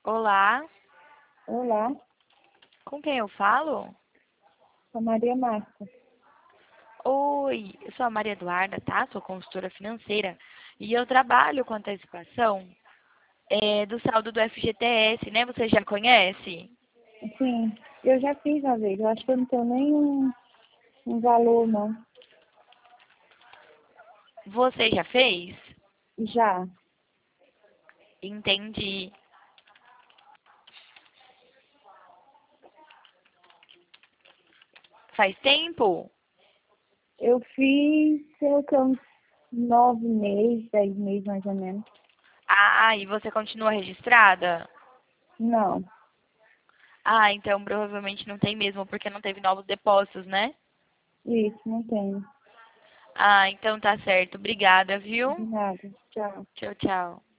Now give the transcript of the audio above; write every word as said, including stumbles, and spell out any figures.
Olá, Olá, com quem eu falo? sou Maria Marta. Oi, eu sou a Maria Eduarda, tá? Sou consultora financeira e eu trabalho com antecipação é, do saldo do F G T S, né? Você já conhece? Sim, eu já fiz uma vez, eu acho que eu não tenho nem um, um valor, não. Você já fez? Já, Entendi. Faz tempo? eu fiz, sei que uns nove meses, dez meses mais ou menos. Ah, e você continua registrada? Não, Ah, então provavelmente não tem mesmo, porque não teve novos depósitos, né? isso, não tenho. Ah, então tá certo. Obrigada, De viu? nada, tchau. Tchau, tchau.